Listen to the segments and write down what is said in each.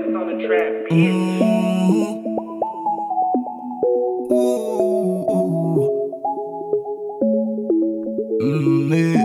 Mais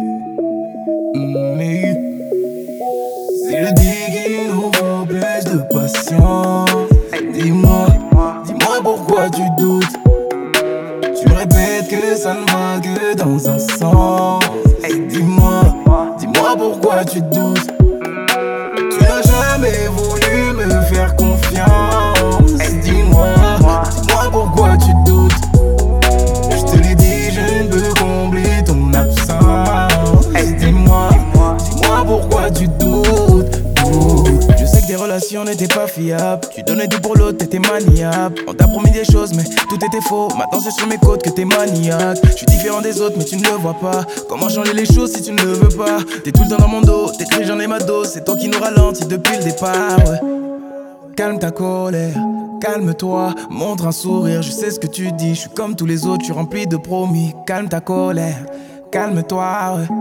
si je dis qu'il nous faut plus de patience, dis-moi pourquoi tu doutes. Tu me répètes que ça ne va que dans un sens. Dis-moi pourquoi tu doutes. Tu n'as jamais voulu me faire confiance. Dis-moi pourquoi tu doutes. Je te l'ai dit, je ne peux combler ton absence. Dis-moi pourquoi tu doutes. Je sais que tes relations n'étaient pas fiables. Tu donnais tout pour l'autre, t'étais maniable. On t'a promis des choses mais tout était faux. Maintenant c'est sur mes côtes que t'es maniaque. Je suis différent des autres mais tu ne le vois pas. Comment changer les choses si tu ne le veux pas? T'es tout le temps dans mon dos, t'écris j'en ai ma dose. C'est toi qui nous ralentis depuis le départ, ouais. Calme ta colère, calme-toi, montre un sourire. Je sais ce que tu dis, je suis comme tous les autres, je suis rempli de promis. Calme ta colère, calme-toi, ouais.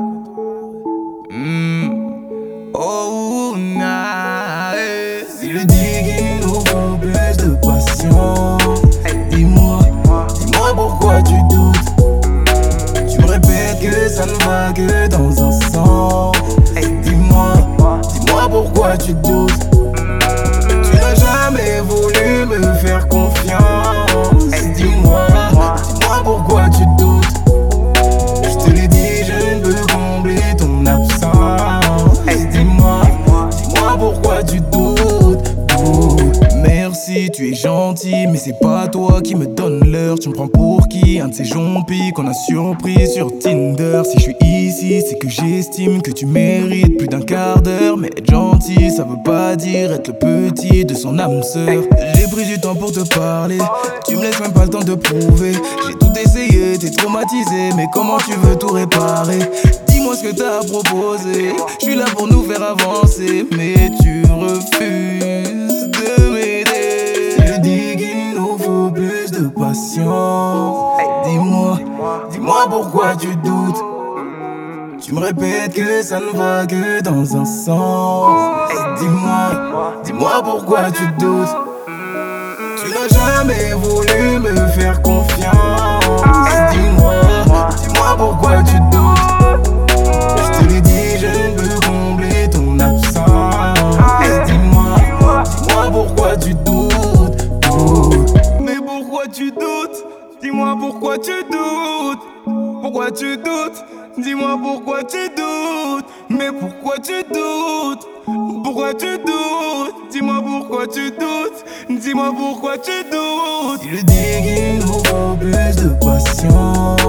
Oh, nah, si je dis qu'il nous faut plus de patience, dis-moi pourquoi tu doutes. Tu me répètes que ça ne va que dans un sens. Dis-moi pourquoi tu doutes. Tu n'as jamais voulu me faire confiance. Dis-moi pourquoi tu doutes. Je te l'ai dit, je ne peux combler ton absence. Dis-moi pourquoi tu doutes. Merci, tu es gentil, mais c'est pas toi qui me donne l'heure. Tu me prends pour qui? Un de ces jompis qu'on a surpris sur Tinder. Si je suis ici, c'est que j'estime que tu mérites plus d'un quart d'heure. Mais être gentil, ça veut pas dire être le petit de son âme sœur. J'ai pris du temps pour te parler, tu me laisses même pas le temps de prouver. J'ai tout essayé, t'es traumatisé, mais comment tu veux tout réparer? Dis-moi ce que t'as proposé, je suis là pour nous faire avancer, mais tu refuses de m'aider. Si je dis qu'il nous faut plus de patience, dis-moi pourquoi tu doutes. Tu me répètes que ça ne va que dans un sens. Dis-moi pourquoi tu doutes. Tu n'as jamais voulu me faire confiance. Dis-moi pourquoi tu doutes. Je te l'ai dit, je ne peux combler ton absence. Dis-moi pourquoi tu doutes. Mais pourquoi tu doutes? Dis-moi pourquoi tu doutes. Pourquoi tu doutes? Dis-moi pourquoi tu doutes. Mais pourquoi tu doutes? Pourquoi tu doutes? Dis-moi pourquoi tu doutes. Dis-moi pourquoi tu doutes. Si je dis qu'il nous faut plus de patience,